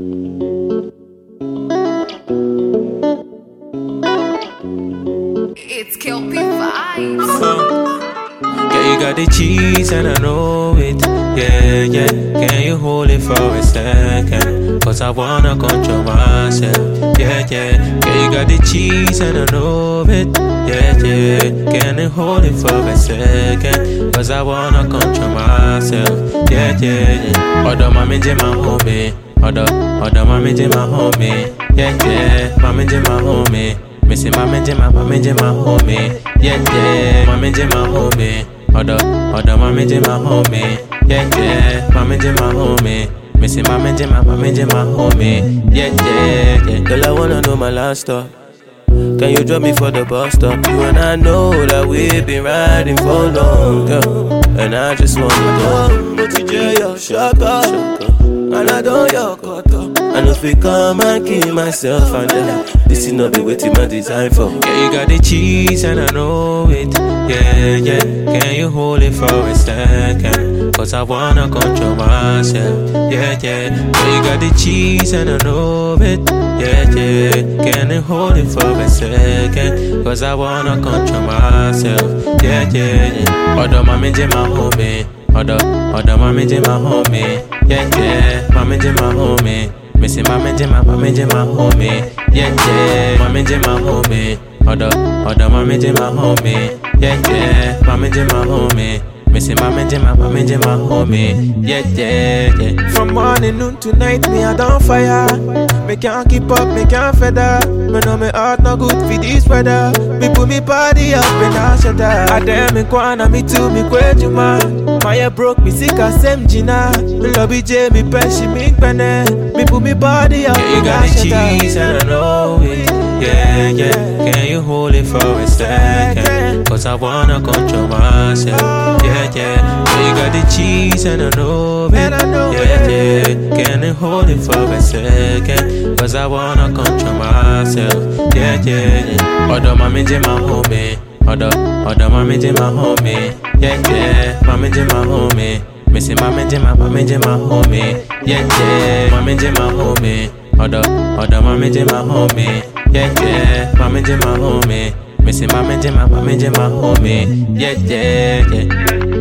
It's Kelpie Vibes. Yeah, you got the cheese and I know it. Yeah, yeah. Can you hold it for a second? Cause I wanna control myself. Yeah, yeah. Yeah, you got the cheese and I know it. Yeah, yeah. Can you hold it for a second? Cause I wanna control myself. Yeah, yeah, yeah. Other mommy, my homie. Other mommy, my homie. Yeah, yeah. Mommy, my homie. Missy mommy, my homie. Yeah, yeah. Mommy, my homie. Other mommy, my homie. Yeah, yeah. Mommy, my homie. Missy mommy, my homie. Yeah, yeah, yeah. Girl, I wanna know my last stop. Can you drop me for the bus stop? You and I know that we've been riding for long, girl. And I just wanna go. But you your shaka, and I don't your cutter. I know if we come and kill myself and this is not the way to my design for. Yeah, you got the cheese and I know it. Yeah, yeah. Can you hold it for a second? Cause I wanna control myself. Yeah, yeah. Yeah, you got the cheese and I know it. Yeah, yeah. Can you hold it for a second? Cause I wanna control myself. Yeah, yeah, yeah. Other mommy, my homie. Other mommy, my homie. Yeah, yeah. Mommy, my homie. Missy mommy, my homie. Yeah, yeah. Mommy, my homie. Other mommy, my homie. Yeah, yeah. Mommy, my homie. Missy mommy, my homie. Yeah, yeah, yeah. From morning, noon to night, me I don't fire. Me can't keep up, me can't feather. Me know me heart not good for this weather. Me put me body up and I shut up. I damn me kwana, me too, me quit you man. My head broke, me sick as same Gina. Me lobby J, me peshi, me penne. Me put me body up and I shut up. Yeah, you got the cheese and I know it. Yeah, yeah. Can you hold it for a second? Cause I wanna control myself. Yeah, yeah. Yeah, you got the cheese and I know it. Yeah, yeah. Can you hold it for a second? Cause I wanna control myself. Yeah, yeah, yeah. Other mommy, my homie. Other mommy, my homie. Yeah, yeah. Mommy, my homie. Missy mommy, my homie. Yeah, yeah. Mommy, my homie. Other mommy, my homie. Yeah, yeah. Mommy, my homie. Missy mommy, my homie. Yeah, yeah, yeah.